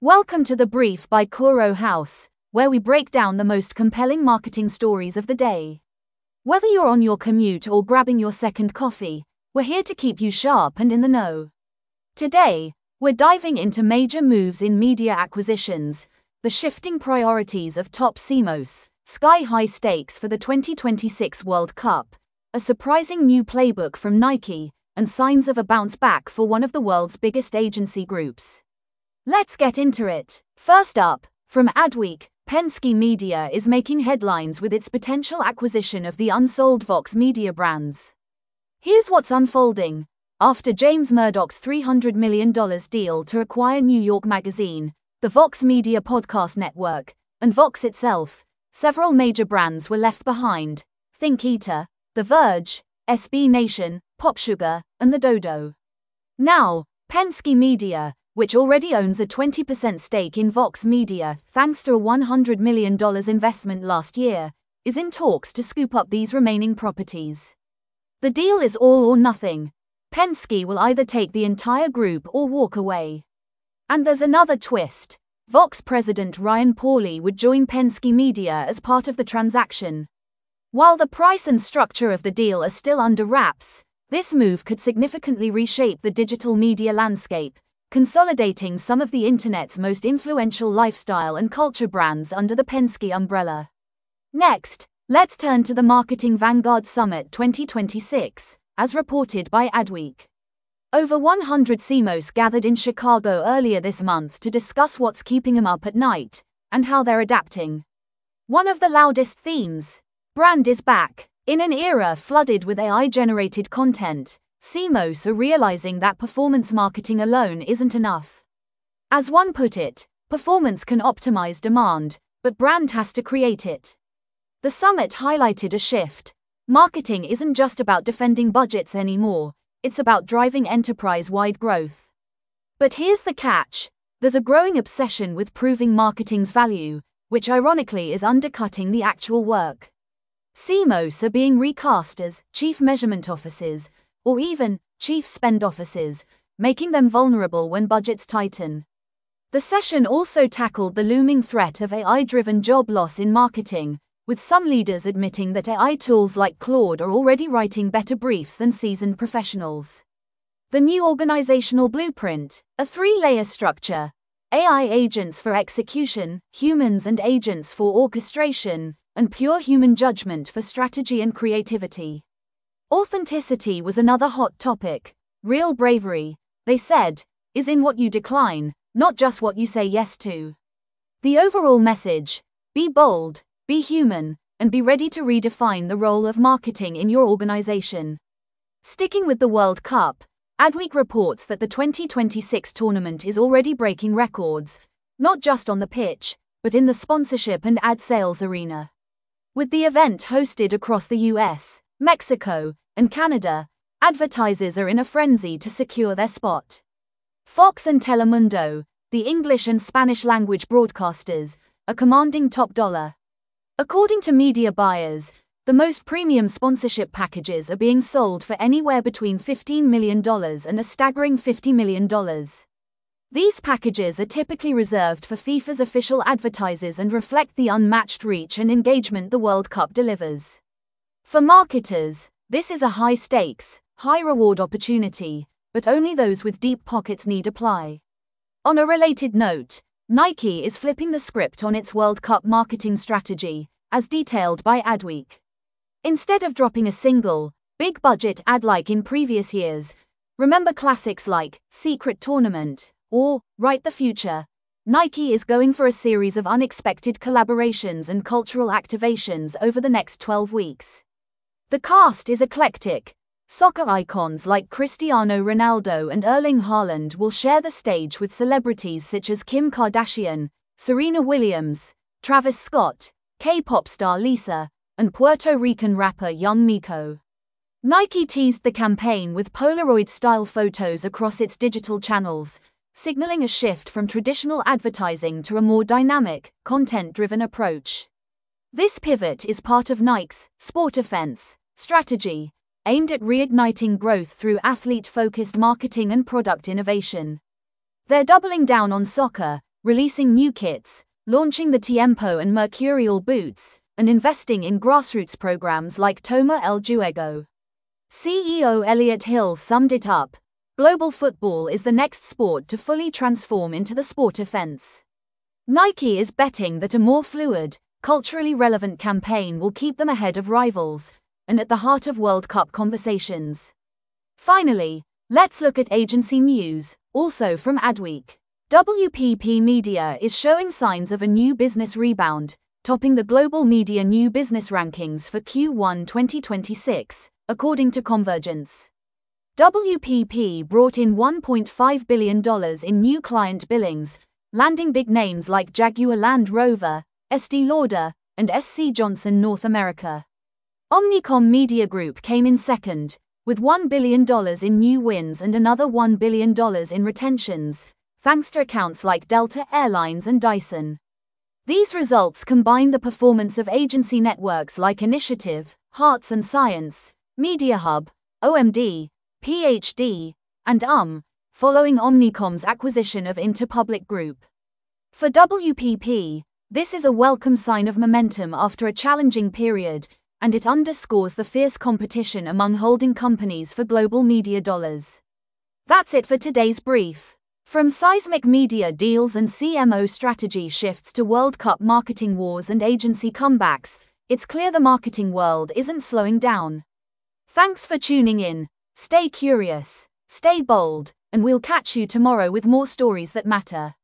Welcome to The Brief by Kuro House, where we break down the most compelling marketing stories of the day. Whether you're on your commute or grabbing your second coffee, we're here to keep you sharp and in the know. Today, we're diving into major moves in media acquisitions, the shifting priorities of top CMOs, sky-high stakes for the 2026 World Cup, a surprising new playbook from Nike, and signs of a bounce back for one of the world's biggest agency groups. Let's get into it. First up, from Adweek, Penske Media is making headlines with its potential acquisition of the unsold Vox Media brands. Here's what's unfolding. After James Murdoch's $300 million deal to acquire New York Magazine, the Vox Media podcast network, and Vox itself, several major brands were left behind. Think Eater, The Verge, SB Nation, PopSugar, and The Dodo. Now, Penske Media, which already owns a 20% stake in Vox Media thanks to a $100 million investment last year, is in talks to scoop up these remaining properties. The deal is all or nothing. Penske will either take the entire group or walk away. And there's another twist. Vox president Ryan Pauly would join Penske Media as part of the transaction. While the price and structure of the deal are still under wraps, this move could significantly reshape the digital media landscape, consolidating some of the internet's most influential lifestyle and culture brands under the Penske umbrella. Next, let's turn to the Marketing Vanguard Summit 2026, as reported by Adweek. Over 100 CMOs gathered in Chicago earlier this month to discuss what's keeping them up at night, and how they're adapting. One of the loudest themes: brand is back. In an era flooded with AI-generated content, CMOs are realizing that performance marketing alone isn't enough. As one put it, performance can optimize demand, but brand has to create it. The summit highlighted a shift. Marketing isn't just about defending budgets anymore, it's about driving enterprise-wide growth. But here's the catch: there's a growing obsession with proving marketing's value, which ironically is undercutting the actual work. CMOs are being recast as chief measurement officers, or even chief spend officers, making them vulnerable when budgets tighten. The session also tackled the looming threat of AI-driven job loss in marketing, with some leaders admitting that AI tools like Claude are already writing better briefs than seasoned professionals. The new organizational blueprint, a three-layer structure: AI agents for execution, humans and agents for orchestration, and pure human judgment for strategy and creativity. Authenticity was another hot topic. Real bravery, they said, is in what you decline, not just what you say yes to. The overall message: be bold, be human, and be ready to redefine the role of marketing in your organization. Sticking with the World Cup, Adweek reports that the 2026 tournament is already breaking records, not just on the pitch, but in the sponsorship and ad sales arena. With the event hosted across the US, Mexico, and Canada, advertisers are in a frenzy to secure their spot. Fox and Telemundo, the English and Spanish language broadcasters, are commanding top dollar. According to media buyers, the most premium sponsorship packages are being sold for anywhere between $15 million and a staggering $50 million. These packages are typically reserved for FIFA's official advertisers and reflect the unmatched reach and engagement the World Cup delivers. For marketers, this is a high-stakes, high-reward opportunity, but only those with deep pockets need apply. On a related note, Nike is flipping the script on its World Cup marketing strategy, as detailed by Adweek. Instead of dropping a single, big-budget ad like in previous years, remember classics like Secret Tournament or Write the Future, Nike is going for a series of unexpected collaborations and cultural activations over the next 12 weeks. The cast is eclectic. Soccer icons like Cristiano Ronaldo and Erling Haaland will share the stage with celebrities such as Kim Kardashian, Serena Williams, Travis Scott, K-pop star Lisa, and Puerto Rican rapper Young Miko. Nike teased the campaign with Polaroid-style photos across its digital channels, signaling a shift from traditional advertising to a more dynamic, content-driven approach. This pivot is part of Nike's Sport Offense strategy, aimed at reigniting growth through athlete-focused marketing and product innovation. They're doubling down on soccer, releasing new kits, launching the Tiempo and Mercurial boots, and investing in grassroots programs like Toma El Juego. CEO Elliot Hill summed it up: global football is the next sport to fully transform into the sport offense. Nike is betting that a more fluid, culturally relevant campaign will keep them ahead of rivals, and at the heart of World Cup conversations. Finally, let's look at agency news, also from Adweek. WPP Media is showing signs of a new business rebound, topping the global media new business rankings for Q1 2026, according to Convergence. WPP brought in $1.5 billion in new client billings, landing big names like Jaguar Land Rover, Estée Lauder, and SC Johnson North America. Omnicom Media Group came in second, with $1 billion in new wins and another $1 billion in retentions, thanks to accounts like Delta Airlines and Dyson. These results combine the performance of agency networks like Initiative, Hearts and Science, MediaHub, OMD, PhD, and following Omnicom's acquisition of Interpublic Group. For WPP, this is a welcome sign of momentum after a challenging period, and it underscores the fierce competition among holding companies for global media dollars. That's it for today's brief. From seismic media deals and CMO strategy shifts to World Cup marketing wars and agency comebacks, it's clear the marketing world isn't slowing down. Thanks for tuning in. Stay curious, stay bold, and we'll catch you tomorrow with more stories that matter.